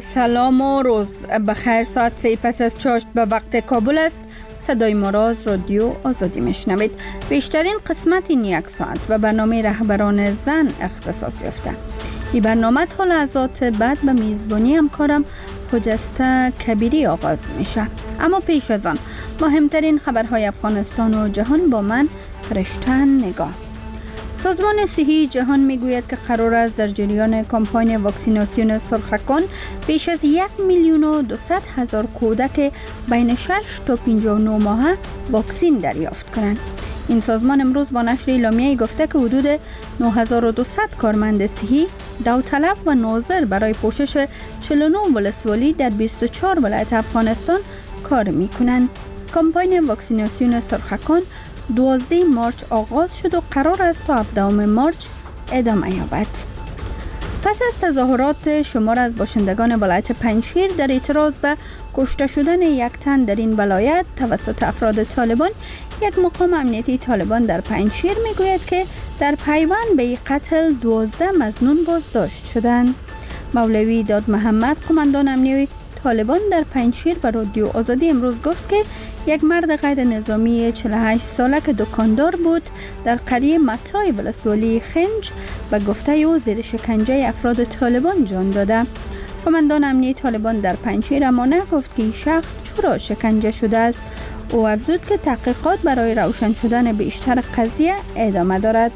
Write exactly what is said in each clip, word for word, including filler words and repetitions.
سلام و روز بخیر. ساعت سه پس از چاشت به وقت کابل است. صدای ما را از رادیو آزادی میشنوید. بیشترین قسمت این یک ساعت به برنامه رهبران زن اختصاص یافته. این برنامه تا لحظات بعد به میزبانی همکارم خجسته کبیری آغاز میشه. اما پیش از آن مهمترین خبرهای افغانستان و جهان با من فرشته نگاه. سازمان صحی جهان میگوید که قرار است در جریان کمپاین واکسیناسیون سرخکان بیش از یک میلیون و دویست هزار کودک بین شش تا پنجاه و نه ماهه واکسین دریافت کنند. این سازمان امروز با نشر اعلامیه‌ای گفته که حدود نه هزار و دویست کارمند صحی، داوطلب و ناظر برای پوشش چهل و نه ولسوالی در بیست و چهار ولایت افغانستان کار میکنند. کمپاین واکسیناسیون سرخکان دوازده مارچ آغاز شد و قرار است تا هفدهم مارچ ادامه یابد. پس از تظاهرات شمار از باشندگان ولایت پنجشیر در اعتراض به کشته شدن یک تن در این ولایت توسط افراد طالبان، یک مقام امنیتی طالبان در پنجشیر میگوید که در پیوند به قتل دوازده مظنون بازداشت شدند. مولوی داد محمد، قماندان امنیتی طالبان در پنجشیر به رادیو آزادی امروز گفت که یک مرد غیر نظامی چهل و هشت ساله که دکاندار بود در قریه متای ولسوالی خنج به گفته او زیر شکنجه افراد طالبان جان داده. قماندان امنیتی طالبان در پنجشیر اما نگفت که این شخص چرا شکنجه شده است. او افزود که تحقیقات برای روشن شدن بیشتر قضیه ادامه دارد.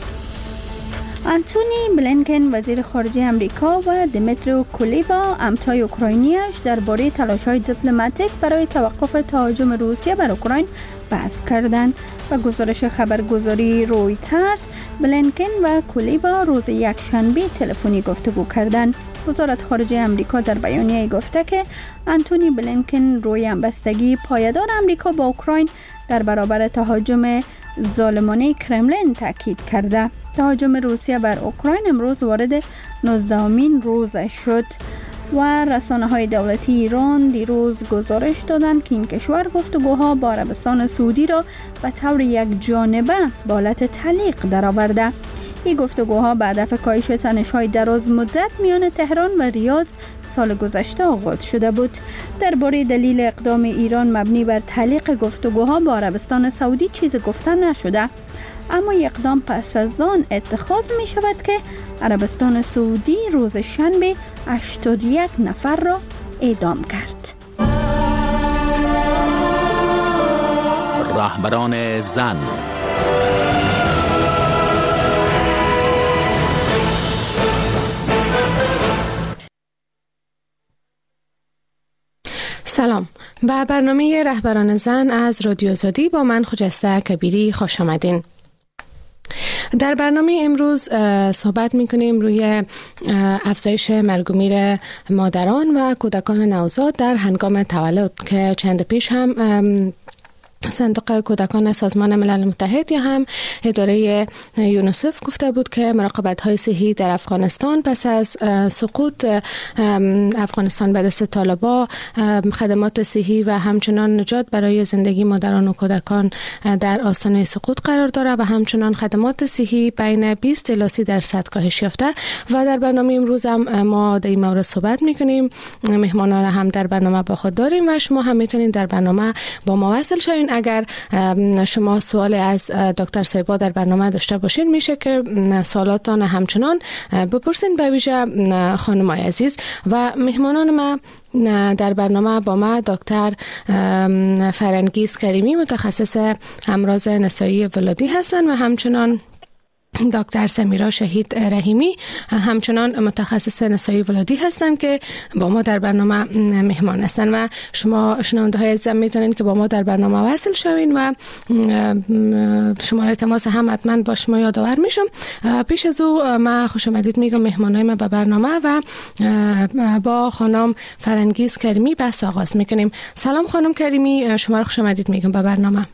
آنتونی بلینکن وزیر خارجه امریکا و دیمیترو کلیبا همتای اوکراینیش درباره تلاش‌های دیپلماتیک برای توقف تهاجم روسیه بر اوکراین بحث کردند. و گزارش خبرگزاری رویترز، بلینکن و کلیبا روز یکشنبه تلفنی گفتگو کردند. وزارت خارجه امریکا در بیانیه گفته که آنتونی بلینکن روی همبستگی پایدار امریکا با اوکراین در برابر تهاجم ظالمانه کرملین تاکید کرده. تهاجم روسیه بر اوکراین امروز وارد نوزدهمین روز شد و رسانه‌های دولتی ایران دیروز گزارش دادند که این کشور گفتگوها با عربستان سعودی را به طور یک جانبه به حالت تعلیق درآورده. این گفتگوها به هدف کاهش تنش‌های دراز مدت میان تهران و ریاض سال گذشته آغاز شده بود. درباره دلیل اقدام ایران مبنی بر تعلیق گفتگوها با عربستان سعودی چیز گفته نشده، اما اقدام پس از آن اتخاذ می شود که عربستان سعودی روز شنبه هشتاد و یک نفر را اعدام کرد. رهبران زن. سلام، به برنامه رهبران زن از رادیو آزادی با من خجسته کبیری خوش آمدین. در برنامه امروز صحبت می‌کنیم روی افزایش مرگ و میر مادران و کودکان نوزاد در هنگام تولد که چند پیش هم صندوق کودکان سازمان ملل متحد یا هم اداره یونیسف گفته بود که مراقبت‌های صحی در افغانستان پس از سقوط افغانستان به دست طالبان، خدمات صحی و همچنان نجات برای زندگی مادران و کودکان در آستانه سقوط قرار دارد و همچنان خدمات صحی بین بیست الی سی درصد کاهش یافته. و در برنامه امروز هم ما در این مورد صحبت می‌کنیم. مهمانان هم در برنامه با خود داریم و شما هم میتونید در برنامه با ما وصل شوین. اگر شما سوال از دکتر صاحبا در برنامه داشته باشین میشه که سوالاتان همچنان بپرسین، به ویژه خانمای عزیز. و مهمانان ما در برنامه با ما دکتر فرنگیز کریمی متخصص امراض نسایی ولادی هستند و همچنان دکتر سمیرا شهید رحیمی همچنان متخصص نسایی ولادی هستند که با ما در برنامه مهمان هستند. و شما شنونده های عزیزم میتونین که با ما در برنامه وصل شوین و شماره تماس هم حتما با شما یادآور میشم. پیش از او من خوش آمدید میگم مهمانای ما به برنامه و با خانم فرنگیز کریمی بحث آغاز میکنیم. سلام خانم کریمی، شما رو خوش آمدید میگم به برنامه.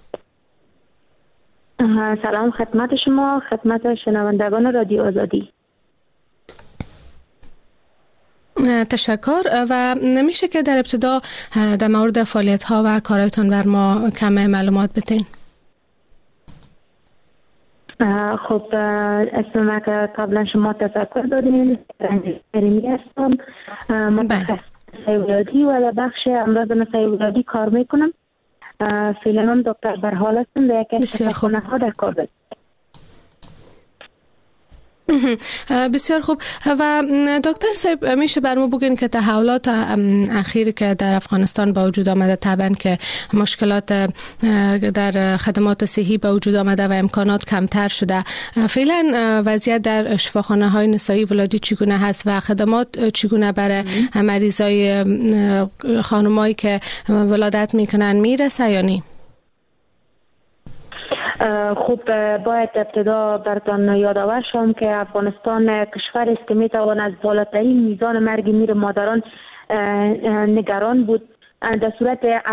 سلام خدمت شما، خدمت شنوندگان رادیو آزادی. تشکر. و نمیشه که در ابتدا در مورد فعالیت ها و کارهایتان بر ما کم معلومات بتین؟ خب اسم من که قبلا شما تذکر دادین رنجی کریمی هستم، متخصص ولادی و در بخش امراض نسای ولادی کار میکنم. فعلا هم دکتر برحال هستم در یکی از شفاخانه ها در کابل. بسیار خوب. و دکتر صاحب میشه برمو بگین که تحولات اخیر که در افغانستان با وجود آمده، طبعا که مشکلات در خدمات صحی با وجود آمده و امکانات کمتر شده، فعلا وضعیت در شفاخانه های نسایی ولادی چگونه هست و خدمات چگونه برای مریضای خانمایی که ولادت میکنن میرسه یا نی؟ خوب، باید ابتدا براتون یادآور شم که افغانستان کشور است که میتوان از بالاترین میزان مرگ میر مادران نگران بود. در صورت